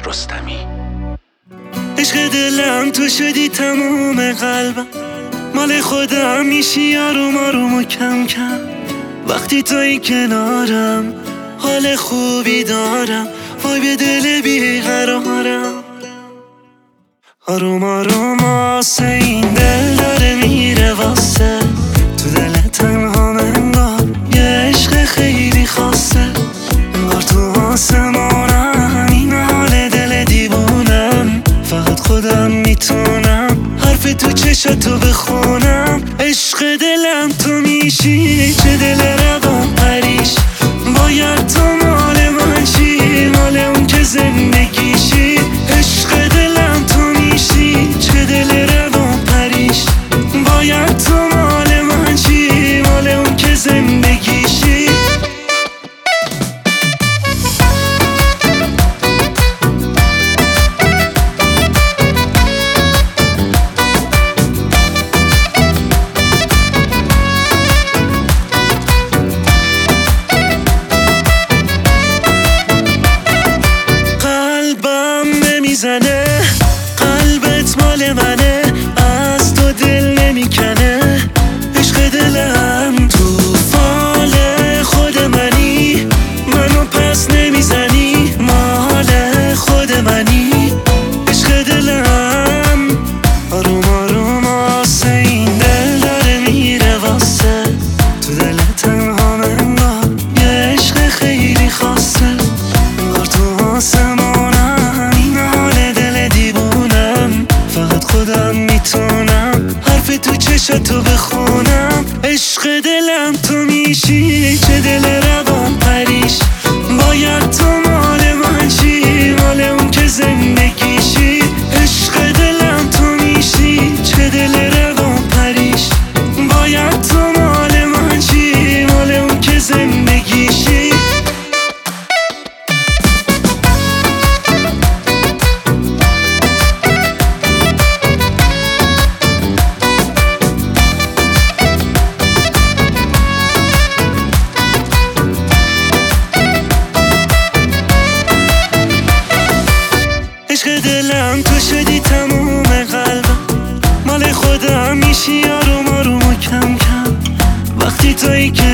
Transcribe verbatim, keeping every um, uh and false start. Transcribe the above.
رستمی. عشق دلم تو شدی تموم قلبم، مال خودم میشی آروم آروم و کم کم. وقتی توی کنارم حال خوبی دارم، وای به دل بیقرارم. آروم آروم آسه این دل داره میره واسه، تو دل تنها انگار یه عشق خیلی خاصه. انگار تو آسمانم این حال دل دیوونم، فقط خودم میتونم حرف تو چشاتو بخونم. عشق دلم تو میشی، چه دل روان پریش، باید تو مال من چی، مال اون که زندگیشی. عشق دلم تو میشی، چه دل روان پریش، باید تو مال من چی، مال اون که زندگیشی. میزنه قلبت مال منه، از تو دل نمیکنه. عشق دلم تو فال خود منی، منو پس نمیزنی، مال خود منی. عشق دلم آروم آروم آسه این دل داره میره واسه، تو دل تنها انگار یه عشق خیلی خاصه. انگار تو آسمانم این حال دل دیوونم، فقط خودم میتونم حرف تو چشاتو بخونم. عشق دلم تو میشی، چه دل روان پریش، باید تو مال من چی، مال اون که زندگیشی. عشق دلم تو میشی، چه دل روان پریش، باید تو مال من چی، مال اون که زندگیشی. عشق دلم تو شدی تموم قلبم، مال خودم میشی آروم آروم و کم کم. وقتی توی که